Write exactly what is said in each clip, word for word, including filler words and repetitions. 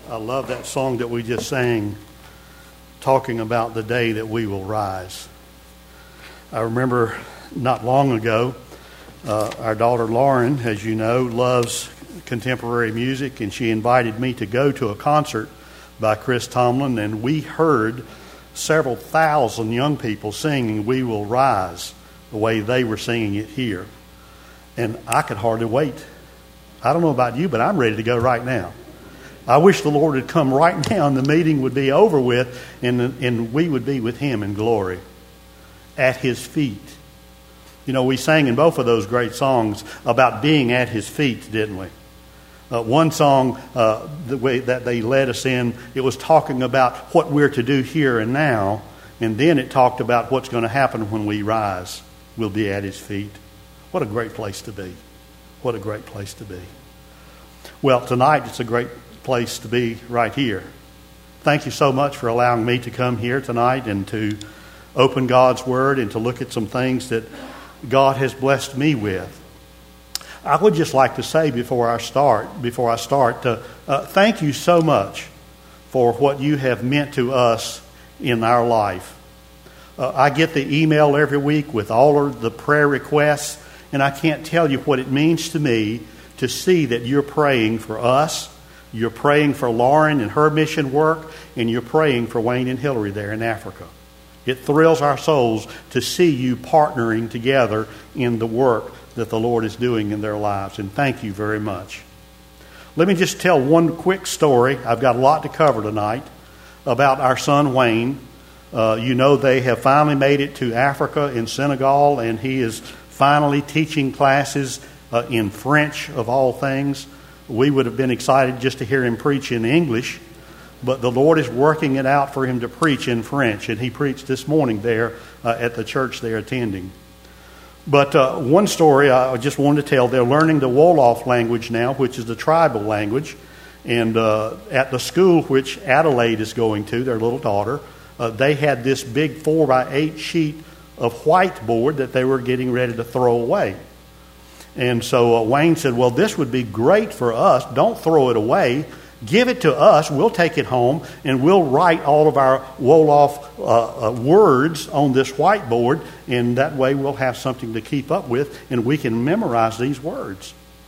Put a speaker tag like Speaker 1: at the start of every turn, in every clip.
Speaker 1: I love that song that we just sang, talking about the day that we will rise. I remember not long ago, uh, our daughter Lauren, as you know, loves contemporary music, and she invited me to go to a concert by Chris Tomlin, and we heard several thousand young people singing "We Will Rise" the way they were singing it here. And I could hardly wait. I don't know about you, but I'm ready to go right now. I wish the Lord had come right now and the meeting would be over with, and, and we would be with Him in glory at His feet. You know, we sang in both of those great songs about being at His feet, didn't we? Uh, one song, uh, the way that they led us in, it was talking about what we're to do here and now, and then it talked about what's going to happen when we rise. We'll be at His feet. What a great place to be. What a great place to be. Well, tonight it's a great place to be right here. Thank you so much for allowing me to come here tonight and to open God's Word and to look at some things that God has blessed me with. I would just like to say before I start, before I start, uh, uh, thank you so much for what you have meant to us in our life. Uh, I get the email every week with all of the prayer requests, and I can't tell you what it means to me to see that you're praying for us, you're praying for Lauren and her mission work, and you're praying for Wayne and Hillary there in Africa. It thrills our souls to see you partnering together in the work that the Lord is doing in their lives, and thank you very much. Let me just tell one quick story. I've got a lot to cover tonight about our son Wayne. Uh, you know, they have finally made it to Africa in Senegal, and he is finally teaching classes uh, in French, of all things. We would have been excited just to hear him preach in English, but the Lord is working it out for him to preach in French, and he preached this morning there uh, at the church they're attending. But uh, one story I just wanted to tell, they're learning the Wolof language now, which is the tribal language, and uh, at the school which Adelaide is going to, their little daughter, uh, they had this big four by eight sheet of whiteboard that they were getting ready to throw away. And so uh, Wayne said, well, this would be great for us. Don't throw it away. Give it to us. We'll take it home, and we'll write all of our Wolof uh, uh, words on this whiteboard, and that way we'll have something to keep up with, and we can memorize these words.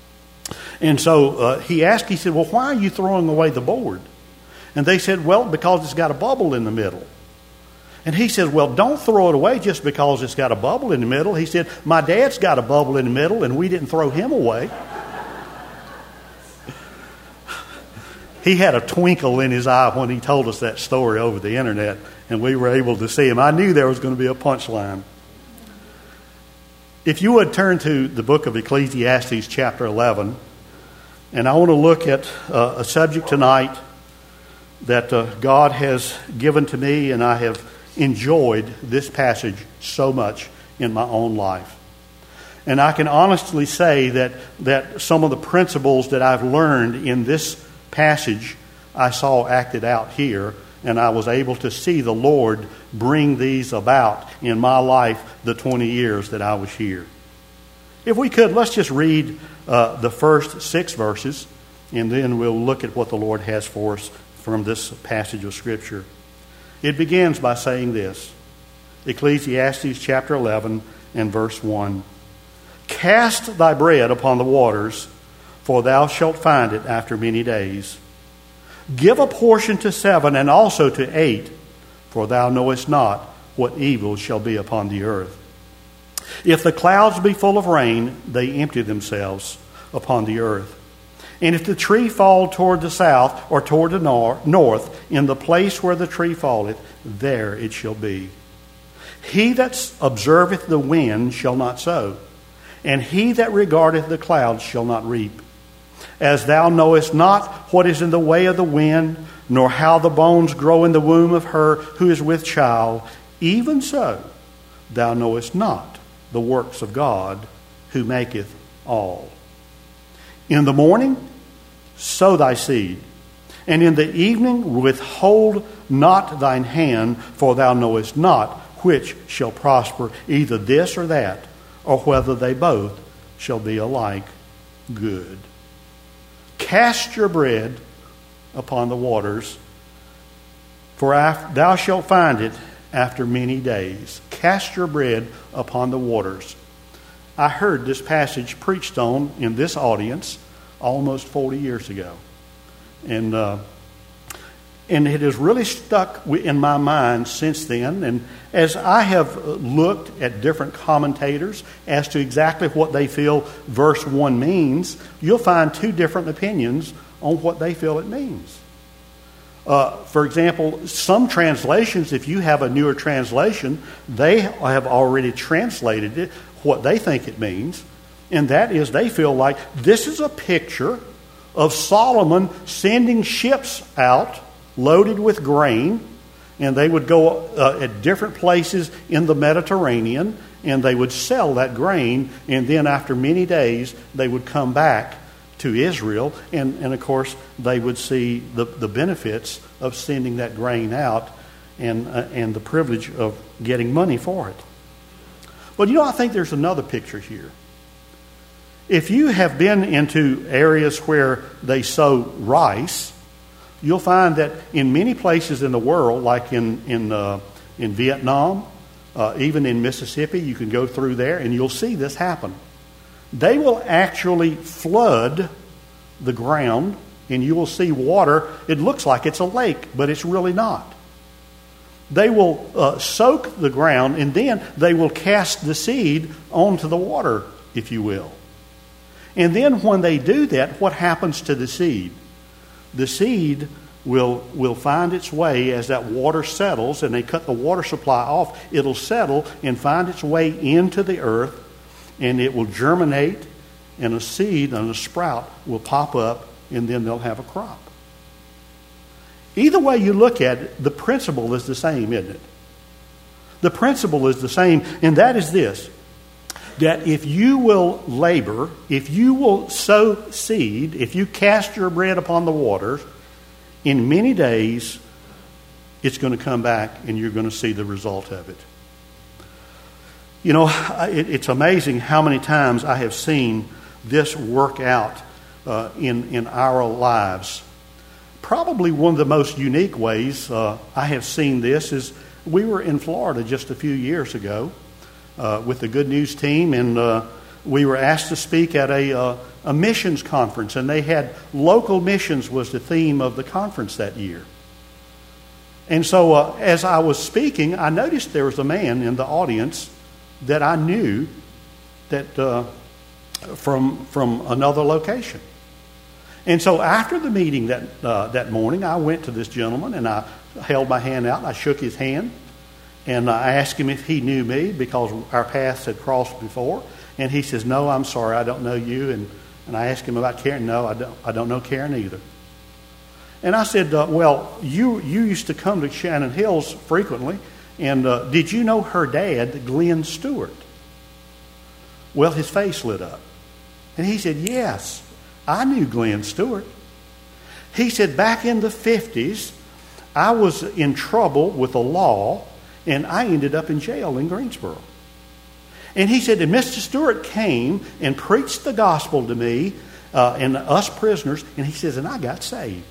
Speaker 1: And so uh, he asked, he said, well, why are you throwing away the board? And they said, well, because it's got a bubble in the middle. And he says, well, don't throw it away just because it's got a bubble in the middle. He said, my dad's got a bubble in the middle, and we didn't throw him away. He had a twinkle in his eye when he told us that story over the internet, and we were able to see him. I knew there was going to be a punchline. If you would turn to the book of Ecclesiastes chapter eleven, and I want to look at uh, a subject tonight that uh, God has given to me, and I have enjoyed this passage so much in my own life. And I can honestly say that, that some of the principles that I've learned in this passage I saw acted out here, and I was able to see the Lord bring these about in my life the twenty years that I was here. If we could, let's just read uh, the first six verses, and then we'll look at what the Lord has for us from this passage of Scripture. It begins by saying this, Ecclesiastes chapter eleven and verse one. Cast thy bread upon the waters, for thou shalt find it after many days. Give a portion to seven and also to eight, for thou knowest not what evil shall be upon the earth. If the clouds be full of rain, they empty themselves upon the earth. And if the tree fall toward the south or toward the nor- north, in the place where the tree falleth, there it shall be. He that observeth the wind shall not sow, and he that regardeth the clouds shall not reap. As thou knowest not what is in the way of the wind, nor how the bones grow in the womb of her who is with child, even so thou knowest not the works of God who maketh all. In the morning sow thy seed, and in the evening withhold not thine hand, for thou knowest not which shall prosper, either this or that, or whether they both shall be alike good. Cast your bread upon the waters, for af- thou shalt find it after many days. Cast your bread upon the waters. I heard this passage preached on in this audience almost forty years ago. And uh, and it has really stuck in my mind since then. And as I have looked at different commentators as to exactly what they feel verse one means, you'll find two different opinions on what they feel it means. Uh, for example, some translations, if you have a newer translation, they have already translated it, what they think it means. And that is, they feel like this is a picture of Solomon sending ships out loaded with grain, and they would go uh, at different places in the Mediterranean, and they would sell that grain, and then after many days, they would come back to Israel, and, and of course, they would see the, the benefits of sending that grain out and, uh, and the privilege of getting money for it. But you know, I think there's another picture here. If you have been into areas where they sow rice, you'll find that in many places in the world, like in in uh, in Vietnam, uh, even in Mississippi, you can go through there and you'll see this happen. They will actually flood the ground, and you will see water. It looks like it's a lake, but it's really not. They will uh, soak the ground, and then they will cast the seed onto the water, if you will. And then when they do that, what happens to the seed? The seed will will find its way as that water settles, and they cut the water supply off. It'll settle and find its way into the earth, and it will germinate, and a seed and a sprout will pop up, and then they'll have a crop. Either way you look at it, the principle is the same, isn't it? The principle is the same, and that is this: that if you will labor, if you will sow seed, if you cast your bread upon the waters, in many days, it's going to come back and you're going to see the result of it. You know, it, it's amazing how many times I have seen this work out uh, in, in our lives. Probably one of the most unique ways uh, I have seen this is we were in Florida just a few years ago Uh, with the Good News team, and uh, we were asked to speak at a, uh, a missions conference, and they had local missions was the theme of the conference that year. And so uh, as I was speaking, I noticed there was a man in the audience that I knew that uh, from from another location. And so after the meeting that uh, that morning, I went to this gentleman and I held my hand out, and I shook his hand. And I asked him if he knew me because our paths had crossed before. And he says, "No, I'm sorry, I don't know you." And, and I asked him about Karen. "No, I don't, I don't know Karen either." And I said, uh, well, you you used to come to Shannon Hills frequently. And uh, did you know her dad, Glenn Stewart? Well, his face lit up. And he said, "Yes, I knew Glenn Stewart." He said, "Back in the fifties, I was in trouble with the law, and I ended up in jail in Greensboro." And he said that Mister Stewart came and preached the gospel to me uh, and us prisoners, and he says, and I got saved.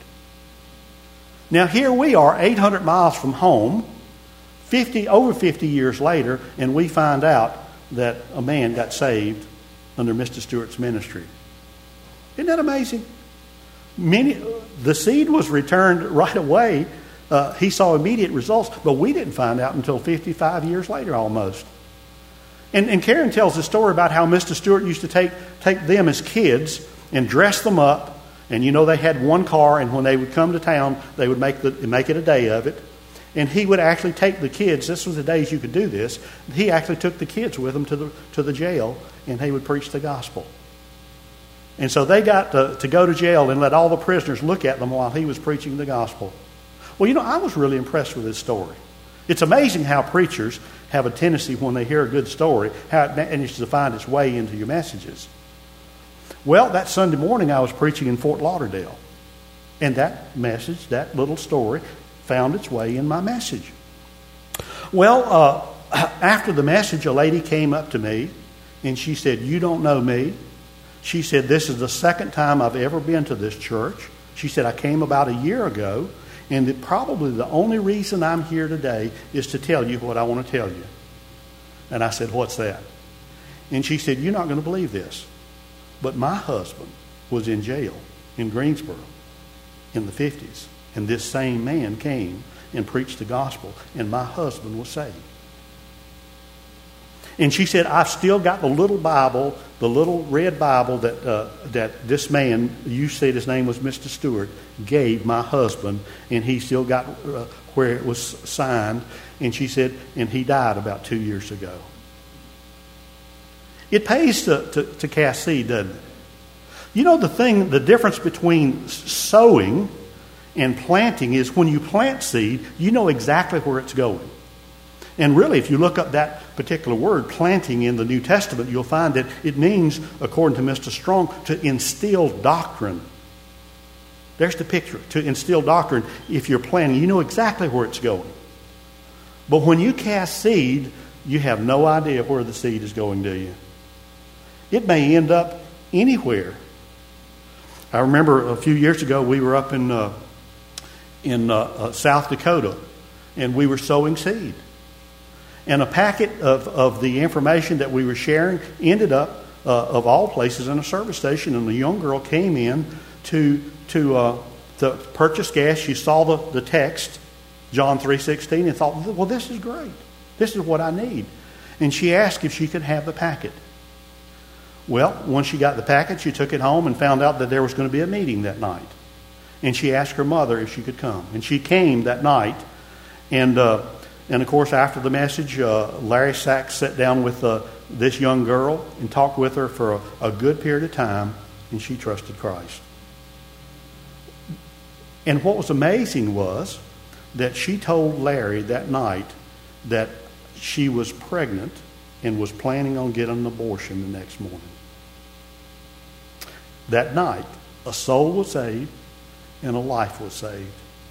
Speaker 1: Now here we are, eight hundred miles from home, fifty over fifty years later, and we find out that a man got saved under Mister Stewart's ministry. Isn't that amazing? Many, the seed was returned right away. Uh, he saw immediate results, but we didn't find out until fifty-five years later almost. And, and Karen tells a story about how Mister Stewart used to take, take them as kids and dress them up. And you know, they had one car, and when they would come to town, they would make, the, make it a day of it. And he would actually take the kids. This was the days you could do this. He actually took the kids with him to the, to the jail, and he would preach the gospel. And so they got to, to go to jail and let all the prisoners look at them while he was preaching the gospel. Well, you know, I was really impressed with this story. It's amazing how preachers have a tendency when they hear a good story, how it manages to find its way into your messages. Well, that Sunday morning I was preaching in Fort Lauderdale. And that message, that little story, found its way in my message. Well, uh, after the message, a lady came up to me and she said, "You don't know me." She said, "This is the second time I've ever been to this church. She said, I came about a year ago, and that probably the only reason I'm here today is to tell you what I want to tell you. And I said, what's that? And she said, you're not going to believe this, but my husband was in jail in Greensboro in the fifties, and this same man came and preached the gospel, and my husband was saved. And she said, I've still got the little Bible, the little red Bible that uh, that this man, you said his name was Mister Stewart, gave my husband, and he still got uh, where it was signed. And she said, and he died about two years ago. It pays to, to, to cast seed, doesn't it? You know, the thing, the difference between sowing and planting is when you plant seed, you know exactly where it's going. And really, if you look up that particular word, planting, in the New Testament, you'll find that it means, according to Mister Strong, to instill doctrine. There's the picture, to instill doctrine. If you're planting, you know exactly where it's going. But when you cast seed, you have no idea where the seed is going, do you? It may end up anywhere. I remember a few years ago, we were up in uh, in uh, uh, South Dakota, and we were sowing seed. And a packet of, of the information that we were sharing ended up, uh, of all places, in a service station. And a young girl came in to to uh, to purchase gas. She saw the, the text, John three sixteen, and thought, well, this is great. This is what I need. And she asked if she could have the packet. Well, once she got the packet, she took it home and found out that there was going to be a meeting that night. And she asked her mother if she could come. And she came that night. And, uh, and of course, after the message, uh, Larry Sachs sat down with uh, this young girl and talked with her for a, a good period of time, and she trusted Christ. And what was amazing was that she told Larry that night that she was pregnant and was planning on getting an abortion the next morning. That night, a soul was saved and a life was saved.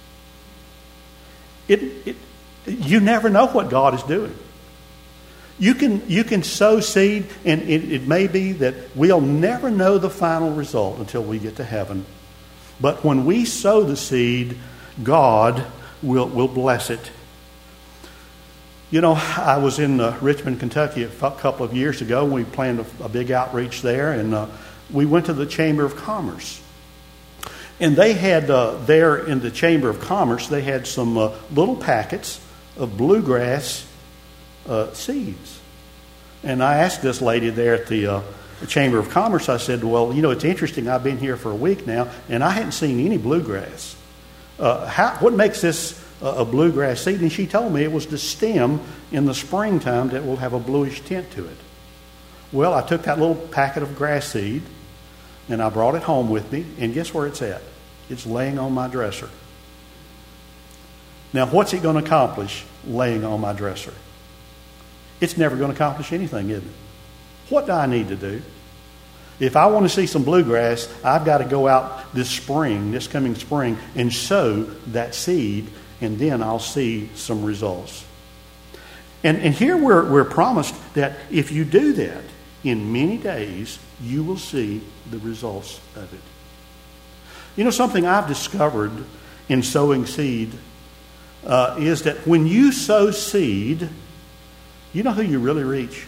Speaker 1: It, it, you never know what God is doing. You can, you can sow seed, and it, it may be that we'll never know the final result until we get to heaven. But when we sow the seed, God will, will bless it. You know, I was in uh, Richmond, Kentucky a f- couple of years ago. We planned a, a big outreach there, and uh, we went to the Chamber of Commerce. And they had uh, there in the Chamber of Commerce, they had some uh, little packets of bluegrass uh, seeds. And I asked this lady there at the, uh, the Chamber of Commerce, I said, well, you know, it's interesting. I've been here for a week now, and I hadn't seen any bluegrass. Uh, how, what makes this uh, a bluegrass seed? And she told me it was the stem in the springtime that will have a bluish tint to it. Well, I took that little packet of grass seed, and I brought it home with me, and guess where it's at? It's laying on my dresser. Now, what's it going to accomplish laying on my dresser? It's never going to accomplish anything, is it? What do I need to do? If I want to see some bluegrass, I've got to go out this spring, this coming spring, and sow that seed, and then I'll see some results. And, and here we're, we're promised that if you do that, in many days, you will see the results of it. You know, something I've discovered in sowing seed uh, is that when you sow seed, you know who you really reach?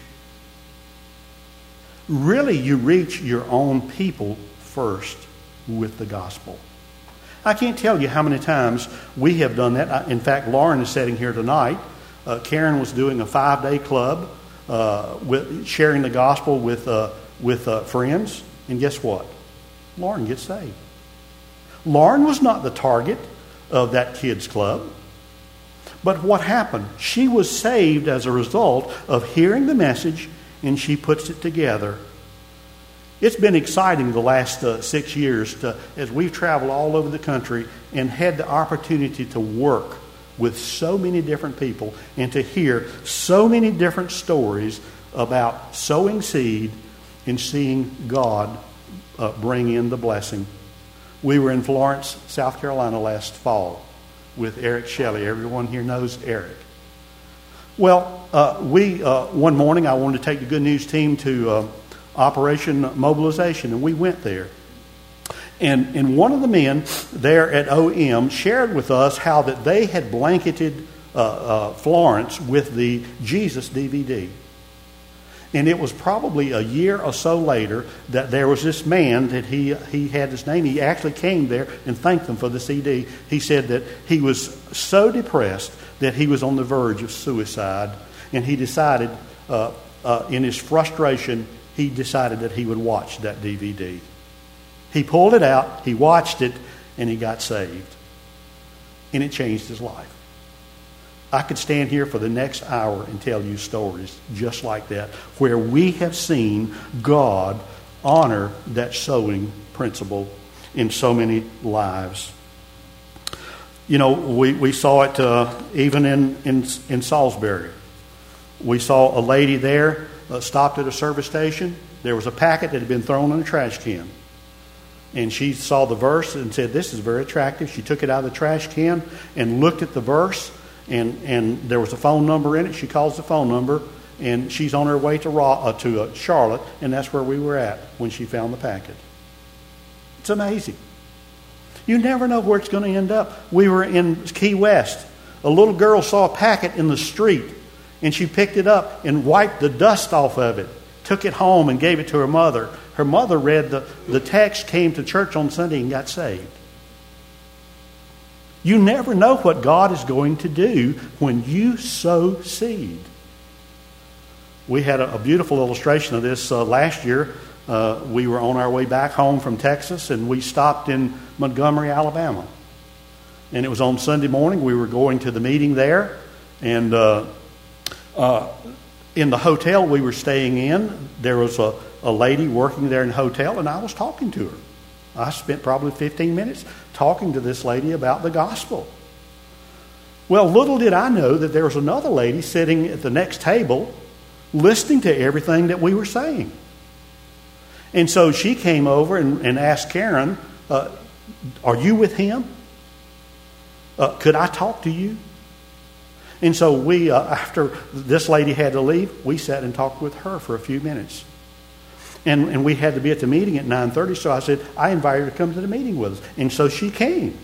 Speaker 1: Really, you reach your own people first with the gospel. I can't tell you how many times we have done that. In fact, Lauren is sitting here tonight. Uh, Karen was doing a five-day club uh, with sharing the gospel with uh, with uh, friends, and guess what? Lauren gets saved. Lauren was not the target of that kids' club, but what happened? She was saved as a result of hearing the message, and she puts it together. It's been exciting the last uh, six years to, as we've traveled all over the country and had the opportunity to work with so many different people and to hear so many different stories about sowing seed and seeing God uh, bring in the blessing. We were in Florence, South Carolina last fall with Eric Shelley. Everyone here knows Eric. Well, uh, we uh, one morning I wanted to take the Good News team to uh, Operation Mobilization, and we went there. And, and one of the men there at O M shared with us how that they had blanketed uh, uh, Florence with the Jesus D V D. And it was probably a year or so later that there was this man that he he had his name. He actually came there and thanked them for the C D. He said that he was so depressed that he was on the verge of suicide. And he decided, uh, uh, in his frustration, he decided that he would watch that D V D. He pulled it out, he watched it, and he got saved. And it changed his life. I could stand here for the next hour and tell you stories just like that, where we have seen God honor that sowing principle in so many lives. You know, we, we saw it uh, even in, in, in Salisbury. We saw a lady there uh, stopped at a service station. There was a packet that had been thrown in a trash can. And she saw the verse and said, "This is very attractive." She took it out of the trash can and looked at the verse, and, and there was a phone number in it. She calls the phone number, and she's on her way to Raw, uh, to uh, Charlotte, and that's where we were at when she found the packet. It's amazing. You never know where it's going to end up. We were in Key West. A little girl saw a packet in the street, and she picked it up and wiped the dust off of it, took it home and gave it to her mother. Her mother read the, the text, came to church on Sunday, and got saved. You never know what God is going to do when you sow seed. We had a, a beautiful illustration of this uh, last year. Uh, we were on our way back home from Texas, and we stopped in Montgomery, Alabama. And it was on Sunday morning. We were going to the meeting there, and uh, uh, in the hotel we were staying in, there was a a lady working there in the hotel, and I was talking to her. I spent probably fifteen minutes talking to this lady about the gospel. Well, little did I know that there was another lady sitting at the next table listening to everything that we were saying. And so she came over and, and asked Karen, uh, "Are you with him? Uh, could I talk to you?" And so we, uh, after this lady had to leave, we sat and talked with her for a few minutes. And, and we had to be at the meeting at nine thirty, so I said, I invited her to come to the meeting with us. And so she came.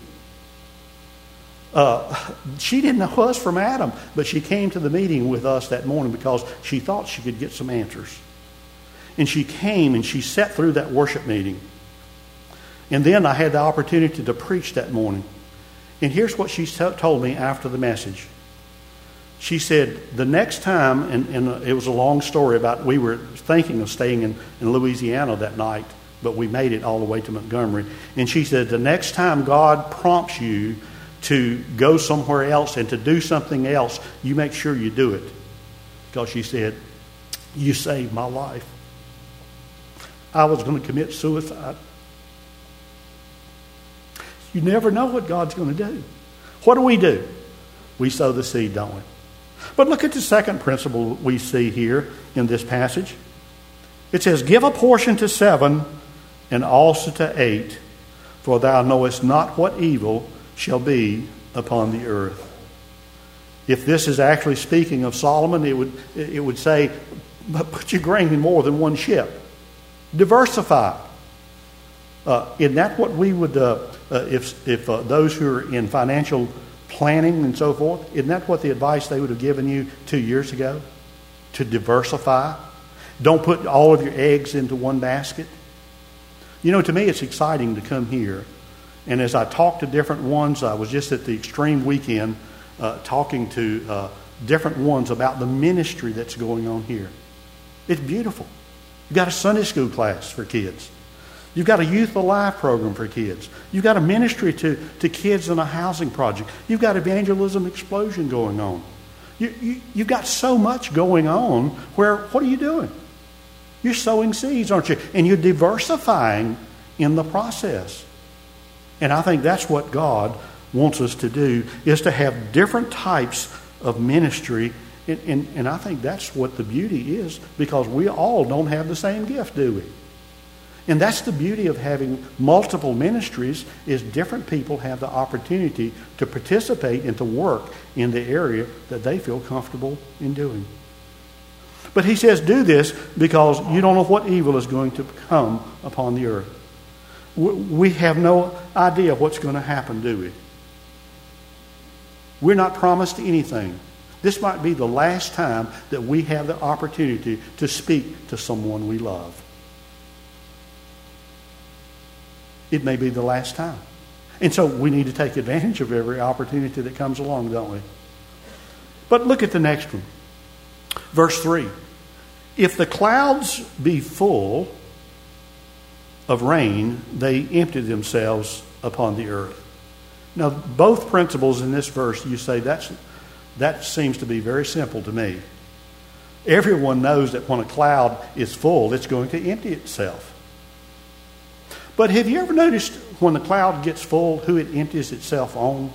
Speaker 1: Uh, she didn't know us from Adam, but she came to the meeting with us that morning because she thought she could get some answers. And she came and she sat through that worship meeting. And then I had the opportunity to preach that morning. And here's what she told me after the message. She said, the next time, and, and it was a long story about, we were thinking of staying in, in Louisiana that night, but we made it all the way to Montgomery. And she said, the next time God prompts you to go somewhere else and to do something else, you make sure you do it. Because she said, you saved my life. I was going to commit suicide. You never know what God's going to do. What do we do? We sow the seed, don't we? But look at the second principle we see here in this passage. It says, give a portion to seven and also to eight, for thou knowest not what evil shall be upon the earth. If this is actually speaking of Solomon, it would it would say, put your grain in more than one ship. Diversify. Uh, isn't that what we would, uh, uh, if, if uh, those who are in financial planning and so forth, isn't that what the advice they would have given you two years ago? To diversify. Don't put all of your eggs into one basket. You know, to me it's exciting to come here. And as I talk to different ones, I was just at the Extreme Weekend uh, talking to uh, different ones about the ministry that's going on here. It's beautiful. You've got a Sunday school class for kids. You've got a Youth Alive program for kids. You've got a ministry to, to kids in a housing project. You've got evangelism explosion going on. You, you, you've got so much going on where, what are you doing? You're sowing seeds, aren't you? And you're diversifying in the process. And I think that's what God wants us to do, is to have different types of ministry. And, and, and I think that's what the beauty is, because we all don't have the same gift, do we? And that's the beauty of having multiple ministries, is different people have the opportunity to participate and to work in the area that they feel comfortable in doing. But he says, do this because you don't know what evil is going to come upon the earth. we have no idea what's going to happen, do we? We're not promised anything. This might be the last time that we have the opportunity to speak to someone we love. It may be the last time. And so we need to take advantage of every opportunity that comes along, don't we? But look at the next one. Verse three. If the clouds be full of rain, they empty themselves upon the earth. Now, both principles in this verse, you say, that's, that seems to be very simple to me. Everyone knows that when a cloud is full, it's going to empty itself. But have you ever noticed when the cloud gets full, who it empties itself on?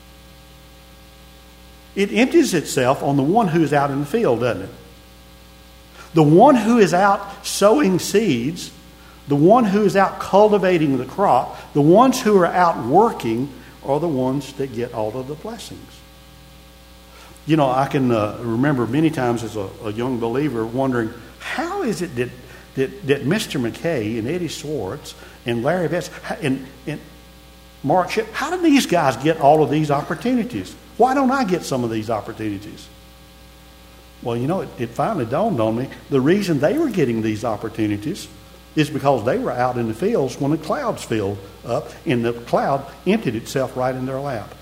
Speaker 1: It empties itself on the one who is out in the field, doesn't it? The one who is out sowing seeds, the one who is out cultivating the crop, the ones who are out working are the ones that get all of the blessings. You know, I can uh, remember many times as a, a young believer wondering, how is it that, that, that Mister McKay and Eddie Swartz and Larry Betts and, and Mark Ship, how do these guys get all of these opportunities? Why don't I get some of these opportunities? Well, you know, it, it finally dawned on me. The reason they were getting these opportunities is because they were out in the fields when the clouds filled up and the cloud emptied itself right in their lap.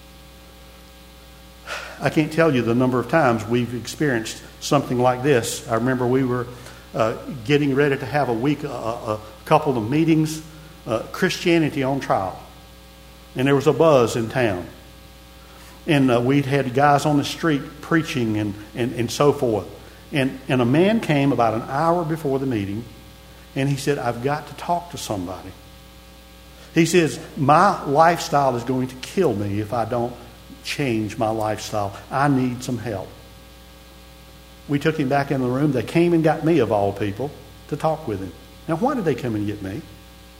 Speaker 1: I can't tell you the number of times we've experienced something like this. I remember we were uh, getting ready to have a week, uh, a couple of meetings, uh, Christianity on trial. And there was a buzz in town. And uh, we'd had guys on the street preaching and, and, and so forth. And, and a man came about an hour before the meeting, and he said, I've got to talk to somebody. He says, my lifestyle is going to kill me if I don't change my lifestyle. I need some help. We took him back in the room. They came and got me, of all people, to talk with him. Now, why did they come and get me?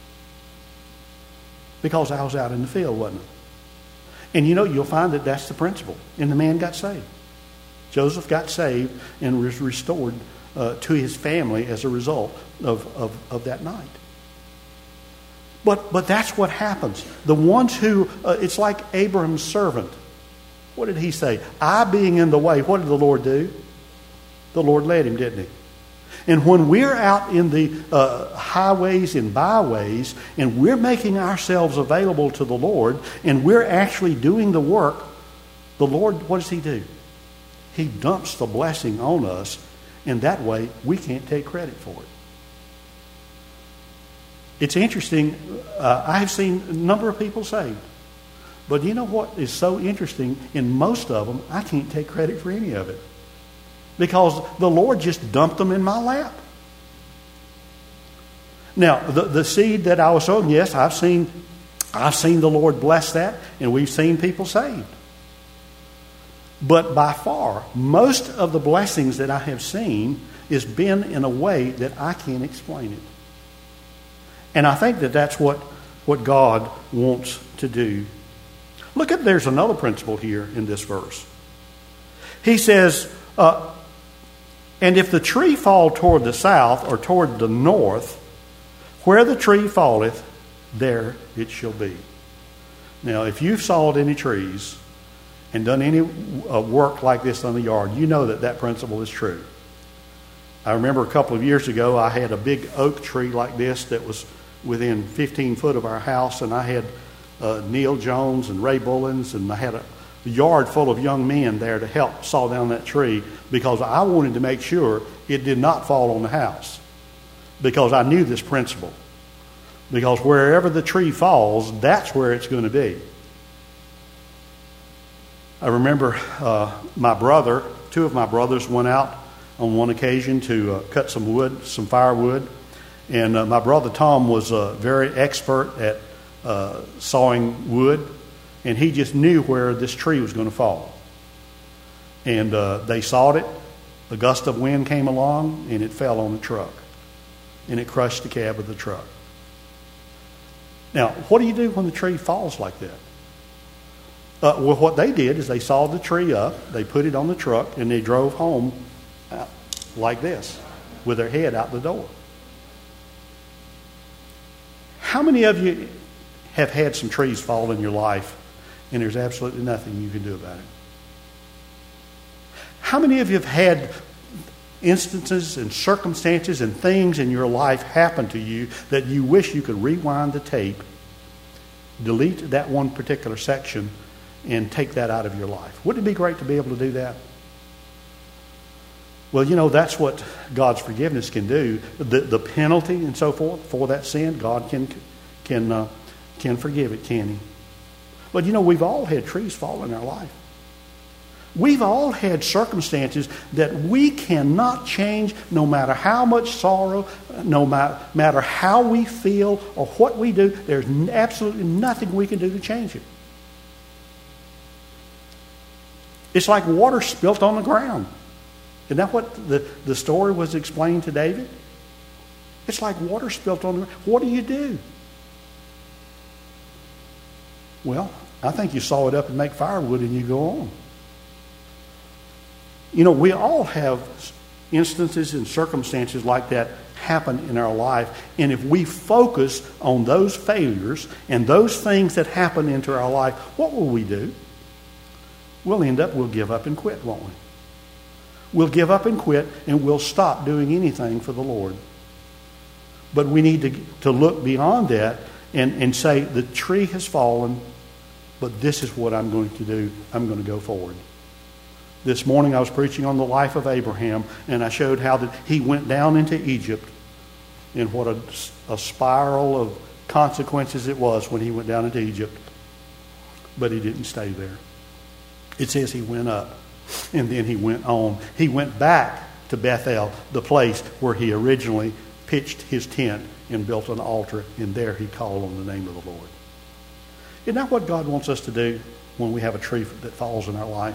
Speaker 1: Because I was out in the field, wasn't it? And you know, you'll find that that's the principle. And the man got saved. Joseph got saved and was restored uh, to his family as a result of, of, of that night. But but that's what happens. The ones who, uh, it's like Abraham's servant. What did he say? I being in the way, what did the Lord do? The Lord led him, didn't he? And when we're out in the uh, highways and byways and we're making ourselves available to the Lord and we're actually doing the work, the Lord, what does he do? He dumps the blessing on us, and that way we can't take credit for it. It's interesting. Uh, I have seen a number of people saved. But you know what is so interesting? In most of them, I can't take credit for any of it. Because the Lord just dumped them in my lap. Now, the, the seed that I was sowing, yes, I've seen, I've seen the Lord bless that, and we've seen people saved. But by far, most of the blessings that I have seen has been in a way that I can't explain it. And I think that that's what, what God wants to do. Look at, there's another principle here in this verse. He says, uh, and if the tree fall toward the south or toward the north, where the tree falleth, there it shall be. Now, if you've sawed any trees and done any uh, work like this on the yard, you know that that principle is true. I remember a couple of years ago, I had a big oak tree like this that was within fifteen foot of our house, and I had uh, Neil Jones and Ray Bullins, and I had a yard full of young men there to help saw down that tree because I wanted to make sure it did not fall on the house, because I knew this principle. Because wherever the tree falls, that's where it's going to be. I remember uh, my brother, two of my brothers went out on one occasion to uh, cut some wood, some firewood. And uh, my brother Tom was uh, very expert at uh, sawing wood. And he just knew where this tree was going to fall. And uh, they sawed it. A gust of wind came along and it fell on the truck. And it crushed the cab of the truck. Now, what do you do when the tree falls like that? Uh, well, what they did is they sawed the tree up, they put it on the truck, and they drove home out like this, with their head out the door. How many of you have had some trees fall in your life and there's absolutely nothing you can do about it? How many of you have had instances and circumstances and things in your life happen to you that you wish you could rewind the tape, delete that one particular section, and take that out of your life? Wouldn't it be great to be able to do that? Well, you know, that's what God's forgiveness can do. The, the penalty and so forth for that sin, God can can uh, can forgive it, can He? But you know, we've all had trees fall in our life. We've all had circumstances that we cannot change, no matter how much sorrow, no matter, matter how we feel or what we do. There's absolutely nothing we can do to change it. It's like water spilt on the ground. Isn't that what the, the story was explained to David? It's like water spilt on the ground. What do you do? Well, I think you saw it up and make firewood and you go on. You know, we all have instances and circumstances like that happen in our life. And if we focus on those failures and those things that happen into our life, what will we do? We'll end up, we'll give up and quit, won't we? We'll give up and quit, and we'll stop doing anything for the Lord. But we need to, to look beyond that and, and say, the tree has fallen, but this is what I'm going to do. I'm going to go forward. This morning I was preaching on the life of Abraham, and I showed how that he went down into Egypt, and what a, a spiral of consequences it was when he went down into Egypt. But he didn't stay there. It says he went up, and then he went on. He went back to Bethel, the place where he originally pitched his tent and built an altar, and there he called on the name of the Lord. Isn't that what God wants us to do when we have a tree that falls in our life?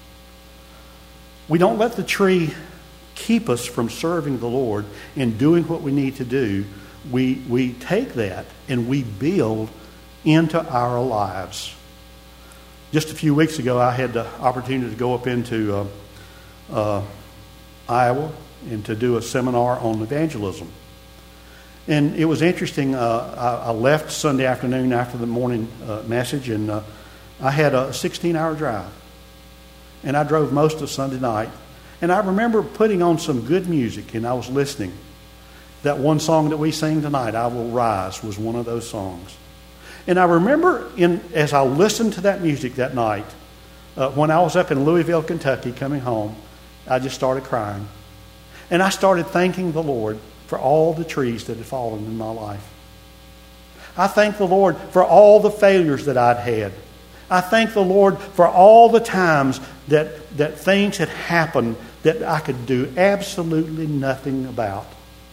Speaker 1: We don't let the tree keep us from serving the Lord and doing what we need to do. We, we take that and we build into our lives. Just a few weeks ago, I had the opportunity to go up into uh, uh, Iowa and to do a seminar on evangelism. And it was interesting. Uh, I, I left Sunday afternoon after the morning uh, message, and uh, I had a sixteen-hour drive. And I drove most of Sunday night. And I remember putting on some good music, and I was listening. That one song that we sing tonight, I Will Rise, was one of those songs. And I remember in, as I listened to that music that night, uh, when I was up in Louisville, Kentucky, coming home, I just started crying. And I started thanking the Lord for all the trees that had fallen in my life. I thank the Lord for all the failures that I'd had. I thank the Lord for all the times that, that things had happened that I could do absolutely nothing about.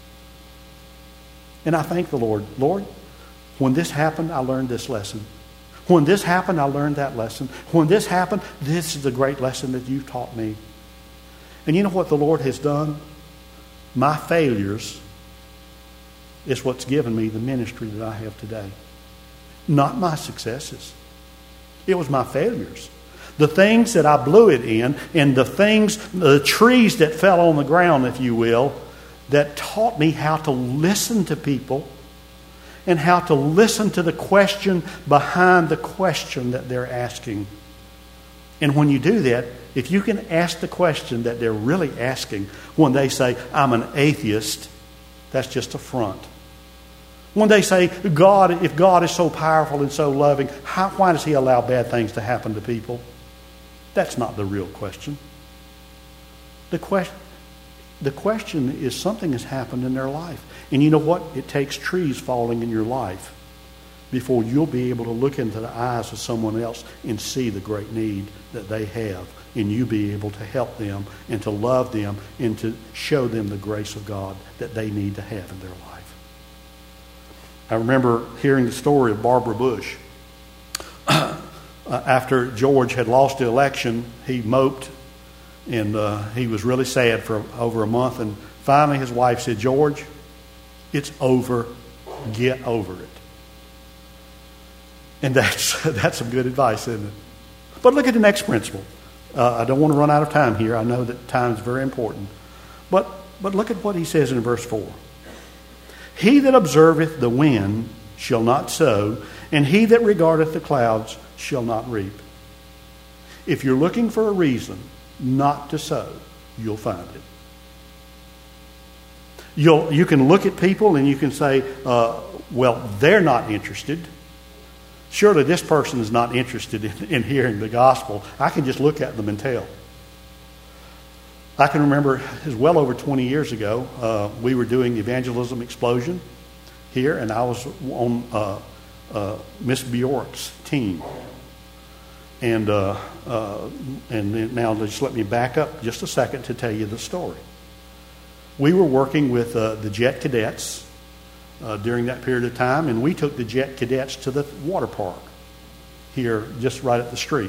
Speaker 1: And I thank the Lord. Lord, when this happened, I learned this lesson. When this happened, I learned that lesson. When this happened, this is the great lesson that you've taught me. And you know what the Lord has done? My failures is what's given me the ministry that I have today. Not my successes. It was my failures. The things that I blew it in, and the things, the trees that fell on the ground, if you will, that taught me how to listen to people and how to listen to the question behind the question that they're asking. And when you do that, if you can ask the question that they're really asking, when they say, I'm an atheist, that's just a front. When they say, God, if God is so powerful and so loving, how, why does He allow bad things to happen to people? That's not the real question. The question, the question is something has happened in their life. And you know what? It takes trees falling in your life before you'll be able to look into the eyes of someone else and see the great need that they have. And you be able to help them and to love them and to show them the grace of God that they need to have in their life. I remember hearing the story of Barbara Bush. uh, after George had lost the election, he moped, and uh, he was really sad for over a month. And finally his wife said, George, it's over. Get over it. And that's, that's some good advice, isn't it? But look at the next principle. Uh, I don't want to run out of time here. I know that time is very important. But, but look at what he says in verse four. He that observeth the wind shall not sow, and he that regardeth the clouds shall not reap. If you're looking for a reason not to sow, you'll find it. You'll, you can look at people and you can say, uh, well, they're not interested. Surely this person is not interested in, in hearing the gospel. I can just look at them and tell. I can remember, it was well over twenty years ago, uh, we were doing Evangelism Explosion here, and I was on uh, uh, Miss Bjork's team. And uh, uh, and now just let me back up just a second to tell you the story. We were working with uh, the Jet Cadets uh, during that period of time, and we took the Jet Cadets to the water park here just right at the street.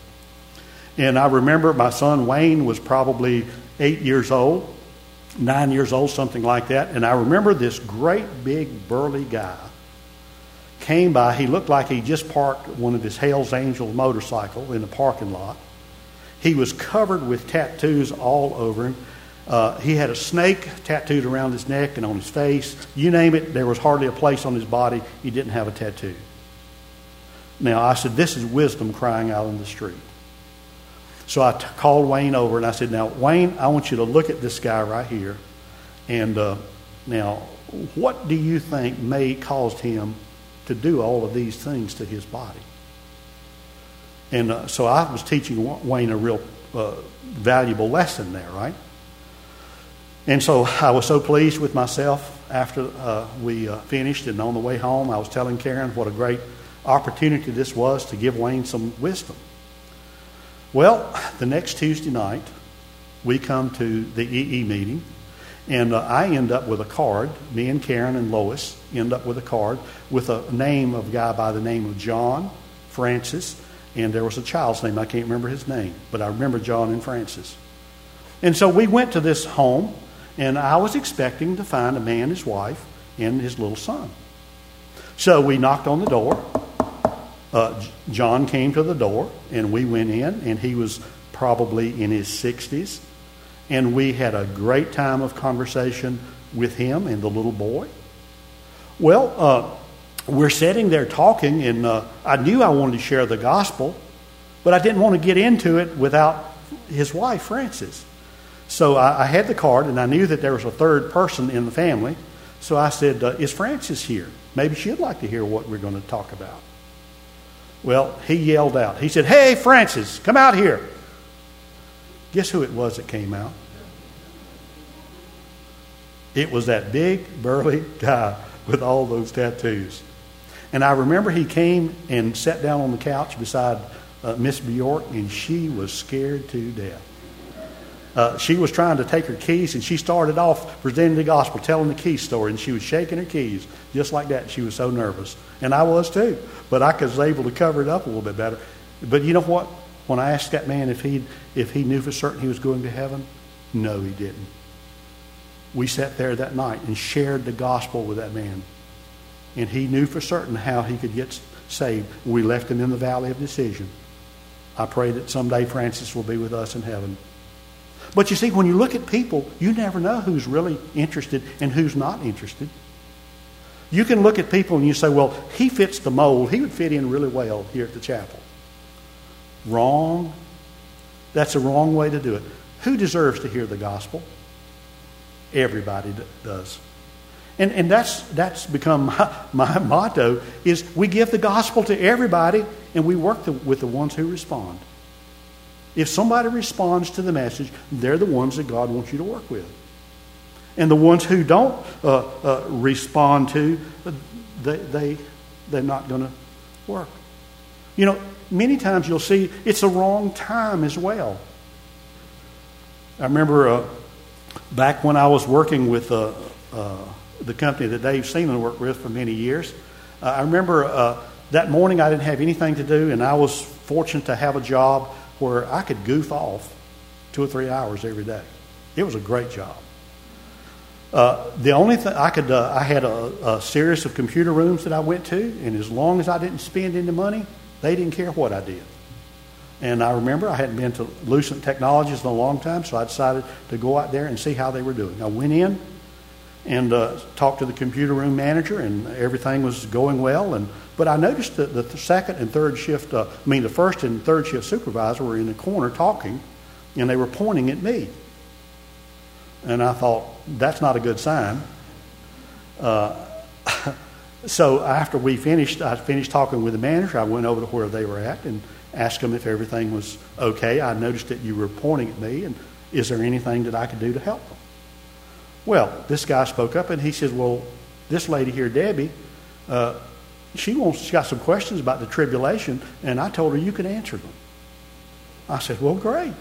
Speaker 1: And I remember my son Wayne was probably eight years old, nine years old, something like that. And I remember this great big burly guy came by. He looked like he just parked one of his Hell's Angels motorcycle in the parking lot. He was covered with tattoos all over him. Uh, he had a snake tattooed around his neck and on his face. You name it, there was hardly a place on his body he didn't have a tattoo. Now, I said, this is wisdom crying out in the street. So I t- called Wayne over and I said, now, Wayne, I want you to look at this guy right here. And uh, now, what do you think may caused him to do all of these things to his body? And uh, so I was teaching Wayne a real uh, valuable lesson there, right? And so I was so pleased with myself after uh, we uh, finished, and on the way home I was telling Karen what a great opportunity this was to give Wayne some wisdom. Well, the next Tuesday night we come to the E E meeting, and uh, I end up with a card. Me and Karen and Lois end up with a card with a name of a guy by the name of John Francis, and there was a child's name. I can't remember his name, but I remember John and Francis. And so we went to this home, and I was expecting to find a man, his wife, and his little son. So we knocked on the door. Uh, John came to the door, and we went in, and he was probably in his sixties. And we had a great time of conversation with him and the little boy. Well, uh, we're sitting there talking, and uh, I knew I wanted to share the gospel, but I didn't want to get into it without his wife, Frances. So I, I had the card, and I knew that there was a third person in the family. So I said, uh, is Frances here? Maybe she'd like to hear what we're going to talk about. Well, he yelled out. He said, hey, Frances, come out here. Guess who it was that came out? It was that big, burly guy with all those tattoos. And I remember he came and sat down on the couch beside uh, Miss Bjork, and she was scared to death. Uh, she was trying to take her keys, and she started off presenting the gospel, telling the key story, and she was shaking her keys just like that. She was so nervous. And I was too, but I was able to cover it up a little bit better. But you know what? When I asked that man if he if he knew for certain he was going to heaven, no, he didn't. We sat there that night and shared the gospel with that man. And he knew for certain how he could get saved. We left him in the valley of decision. I pray that someday Francis will be with us in heaven. But you see, when you look at people, you never know who's really interested and who's not interested. You can look at people and you say, well, he fits the mold. He would fit in really well here at the chapel. Wrong. That's a wrong way to do it. Who deserves to hear the gospel? Everybody does. And and that's that's become my, my motto is we give the gospel to everybody and we work the, with the ones who respond. If somebody responds to the message, they're the ones that God wants you to work with. And the ones who don't uh, uh, respond to, they, they, they're not going to work. You know, many times you'll see it's the wrong time as well. I remember uh, back when I was working with uh, uh, the company that Dave Seaman worked with for many years, uh, I remember uh, that morning I didn't have anything to do, and I was fortunate to have a job where I could goof off two or three hours every day. It was a great job. Uh, the only thing I could, uh, I had a, a series of computer rooms that I went to, and as long as I didn't spend any money, they didn't care what I did. And I remember I hadn't been to Lucent Technologies in a long time, so I decided to go out there and see how they were doing. I went in, and uh, talked to the computer room manager, and everything was going well. And but I noticed that the second and third shift, uh, I mean the first and third shift supervisor were in the corner talking, and they were pointing at me. And I thought, that's not a good sign. Uh, so after we finished, I finished talking with the manager. I went over to where they were at and asked them if everything was okay. I noticed that you were pointing at me, and is there anything that I could do to help them? Well, this guy spoke up, and he said, well, this lady here, Debbie, uh, she wants, she's got some questions about the tribulation, and I told her you could answer them. I said, well, great.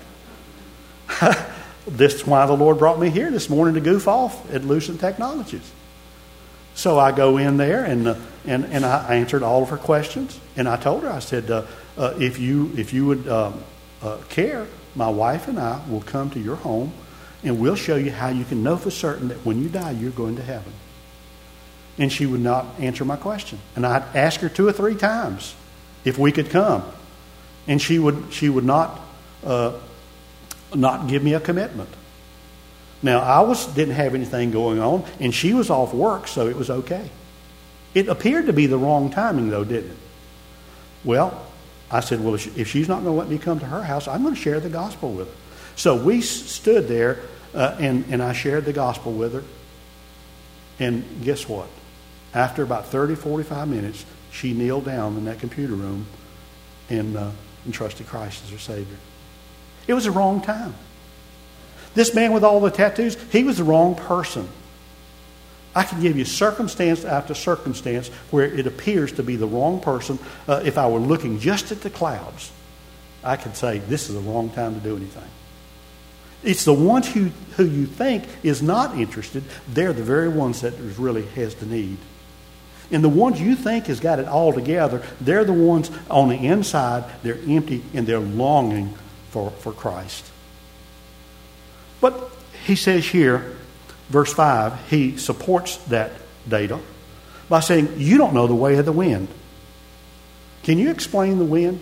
Speaker 1: This is why the Lord brought me here this morning to goof off at Lucent Technologies. So I go in there, and uh, and and I answered all of her questions, and I told her, I said, uh, uh, if you if you would um, uh, care, my wife and I will come to your home, and we'll show you how you can know for certain that when you die, you're going to heaven. And she would not answer my question, and I'd ask her two or three times if we could come, and she would she would not. Uh, not give me a commitment. Now, I was didn't have anything going on, and she was off work, so it was okay. It appeared to be the wrong timing, though, didn't it? Well, I said, well, if she's not going to let me come to her house, I'm going to share the gospel with her. So we stood there, uh, and, and I shared the gospel with her. And guess what? After about thirty, forty-five minutes, she kneeled down in that computer room and, uh, and trusted Christ as her Savior. It was the wrong time. This man with all the tattoos, he was the wrong person. I can give you circumstance after circumstance where it appears to be the wrong person. Uh, if I were looking just at the clouds, I could say this is the wrong time to do anything. It's the ones who, who you think is not interested, they're the very ones that really has the need. And the ones you think has got it all together, they're the ones on the inside, they're empty and they're longing For, for Christ. But he says here, verse five, he supports that data by saying, you don't know the way of the wind. Can you explain the wind?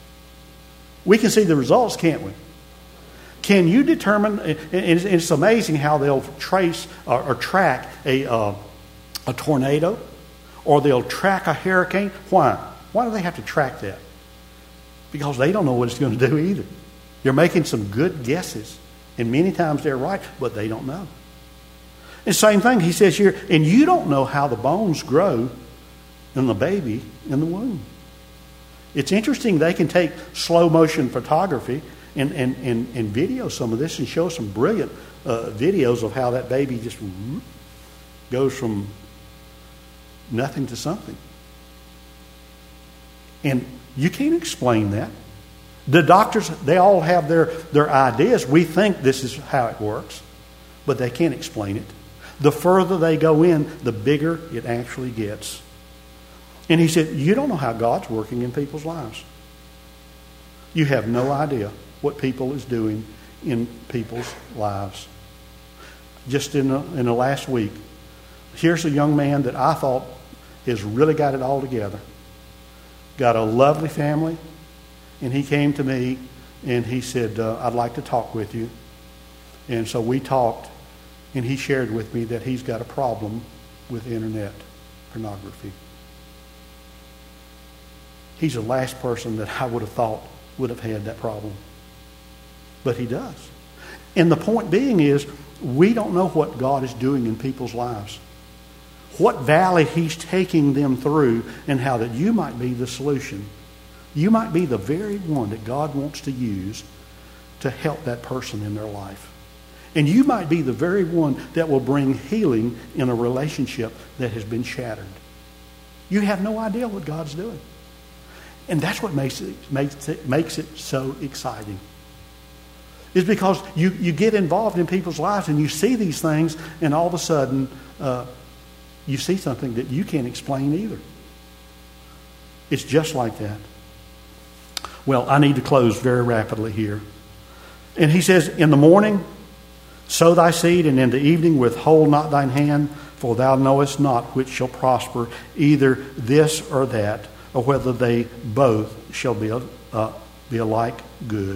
Speaker 1: We can see the results, can't we? Can you determine, and it's amazing how they'll trace or, or track a, uh, a tornado, or they'll track a hurricane. Why? Why do they have to track that? Because they don't know what it's going to do either. They're making some good guesses, and many times they're right, but they don't know. And same thing, he says here, and you don't know how the bones grow in the baby in the womb. It's interesting, they can take slow motion photography and, and, and, and video some of this and show some brilliant uh, videos of how that baby just goes from nothing to something. And you can't explain that. The doctors, they all have their, their ideas. We think this is how it works, but they can't explain it. The further they go in, the bigger it actually gets. And he said, you don't know how God's working in people's lives. You have no idea what people is doing in people's lives. Just in the, in the last week, here's a young man that I thought has really got it all together. Got a lovely family. And he came to me and he said, uh, I'd like to talk with you. And so we talked, and he shared with me that he's got a problem with internet pornography. He's the last person that I would have thought would have had that problem. But he does. And the point being is, we don't know what God is doing in people's lives. What valley he's taking them through, and how that you might be the solution. You might be the very one that God wants to use to help that person in their life. And you might be the very one that will bring healing in a relationship that has been shattered. You have no idea what God's doing. And that's what makes it, makes it, makes it so exciting. Is because you, you get involved in people's lives and you see these things, and all of a sudden uh, you see something that you can't explain either. It's just like that. Well, I need to close very rapidly here. And he says, in the morning, sow thy seed, and in the evening withhold not thine hand, for thou knowest not which shall prosper, either this or that, or whether they both shall be, uh, be alike good.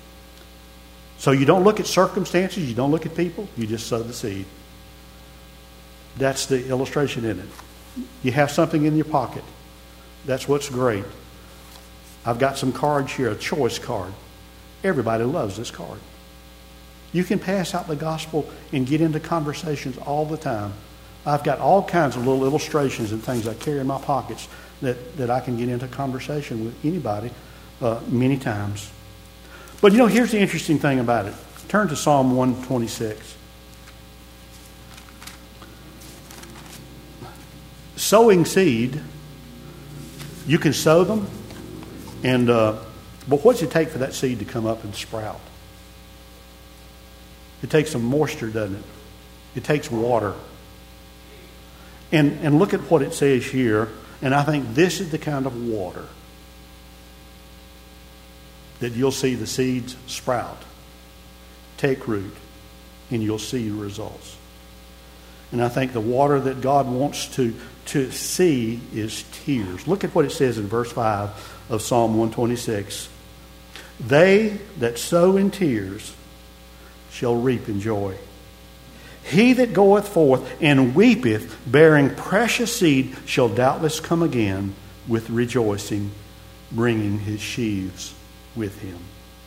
Speaker 1: So you don't look at circumstances, you don't look at people, you just sow the seed. That's the illustration in it. You have something in your pocket. That's what's great. I've got some cards here, a choice card. Everybody loves this card. You can pass out the gospel and get into conversations all the time. I've got all kinds of little illustrations and things I carry in my pockets that, that I can get into conversation with anybody uh, many times. But you know, here's the interesting thing about it. Turn to Psalm one twenty-six. Sowing seed, you can sow them, and uh, but what's it take for that seed to come up and sprout? It takes some moisture, doesn't it? It takes water. And and look at what it says here, and I think this is the kind of water that you'll see the seeds sprout, take root, and you'll see results. And I think the water that God wants to, to see is tears. Look at what it says in verse five of Psalm one twenty-six. They that sow in tears shall reap in joy. He that goeth forth and weepeth, bearing precious seed, shall doubtless come again with rejoicing, bringing his sheaves with him.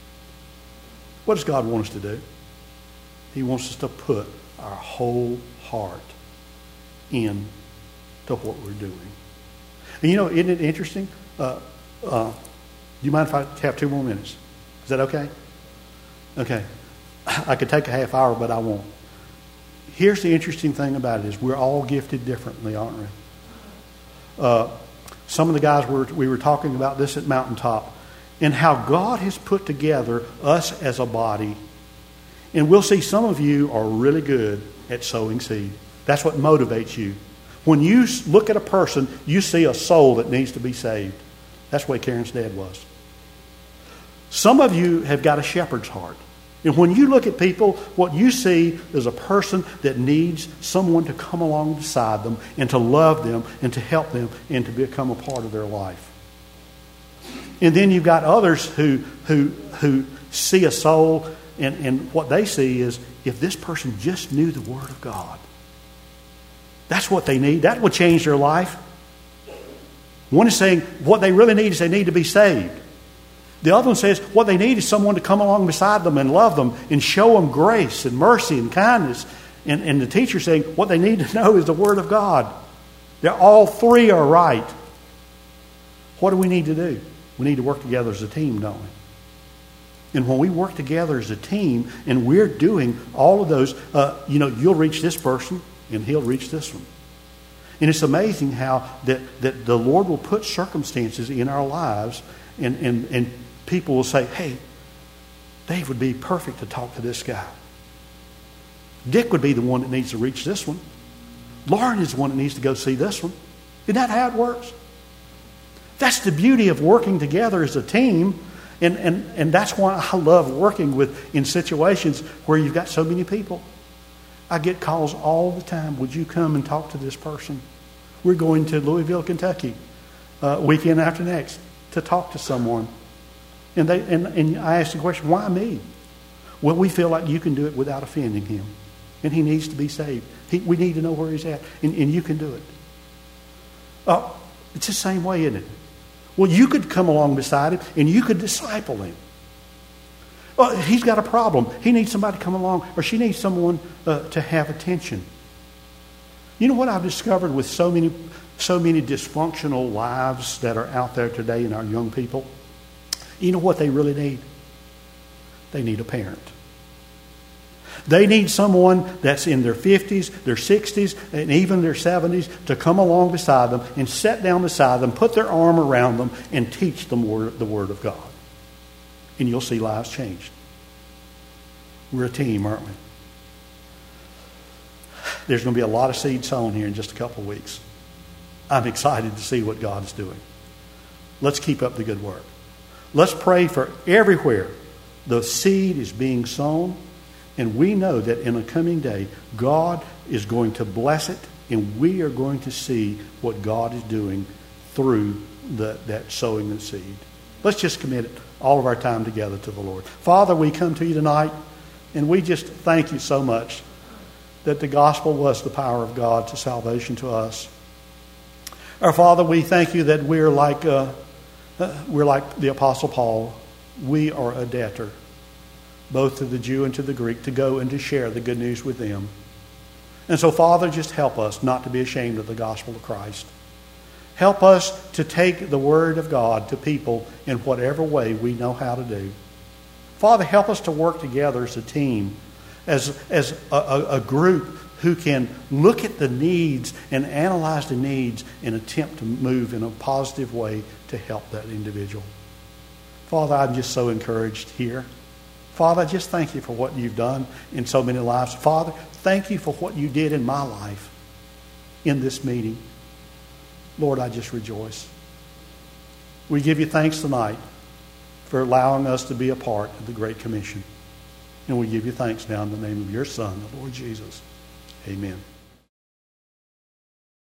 Speaker 1: What does God want us to do? He wants us to put our whole heart into what we're doing. And you know, isn't it interesting? Uh, uh, do you mind if I have two more minutes? Is that okay? Okay. I could take a half hour, but I won't. Here's the interesting thing about it is we're all gifted differently, aren't we? Uh, some of the guys were we were talking about this at Mountaintop, and how God has put together us as a body. And we'll see some of you are really good at sowing seed. That's what motivates you. When you look at a person, you see a soul that needs to be saved. That's the way Karen's dad was. Some of you have got a shepherd's heart. And when you look at people, what you see is a person that needs someone to come along beside them and to love them and to help them and to become a part of their life. And then you've got others who who who see a soul, and, and what they see is, if this person just knew the Word of God, that's what they need. That would change their life. One is saying what they really need is they need to be saved. The other one says what they need is someone to come along beside them and love them and show them grace and mercy and kindness. And, and the teacher saying what they need to know is the Word of God. They're, all three are right. What do we need to do? We need to work together as a team, don't we? And when we work together as a team and we're doing all of those, uh, you know, you'll reach this person and he'll reach this one. And it's amazing how that, that the Lord will put circumstances in our lives, and, and, and people will say, hey, Dave would be perfect to talk to this guy. Dick would be the one that needs to reach this one. Lauren is the one that needs to go see this one. Isn't that how it works? That's the beauty of working together as a team. And, and, and that's why I love working with in situations where you've got so many people. I get calls all the time. Would you come and talk to this person? We're going to Louisville, Kentucky, uh, weekend after next, to talk to someone. And they and, and I ask the question, why me? Well, we feel like you can do it without offending him. And he needs to be saved. He, we need to know where he's at. And, and you can do it. Uh, it's the same way, isn't it? Well, you could come along beside him and you could disciple him. Well, he's got a problem. He needs somebody to come along, or she needs someone uh, to have attention. You know what I've discovered with so many, so many dysfunctional lives that are out there today in our young people? You know what they really need? They need a parent. They need someone that's in their fifties, their sixties, and even their seventies to come along beside them and sit down beside them, put their arm around them, and teach them the Word of God. And you'll see lives changed. We're a team, aren't we? There's going to be a lot of seed sown here in just a couple of weeks. I'm excited to see what God's doing. Let's keep up the good work. Let's pray for everywhere the seed is being sown. And we know that in a coming day, God is going to bless it, and we are going to see what God is doing through the, that sowing the seed. Let's just commit all of our time together to the Lord. Father, we come to you tonight, and we just thank you so much that the gospel was the power of God to salvation to us. Our Father, we thank you that we're like uh, we're like the Apostle Paul. We are a debtor, both to the Jew and to the Greek, to go and to share the good news with them. And so, Father, just help us not to be ashamed of the gospel of Christ. Help us to take the word of God to people in whatever way we know how to do. Father, help us to work together as a team, as, as a, a, a group who can look at the needs and analyze the needs and attempt to move in a positive way to help that individual. Father, I'm just so encouraged here. Father, I just thank you for what you've done in so many lives. Father, thank you for what you did in my life in this meeting. Lord, I just rejoice. We give you thanks tonight for allowing us to be a part of the Great Commission. And we give you thanks now in the name of your Son, the Lord Jesus. Amen.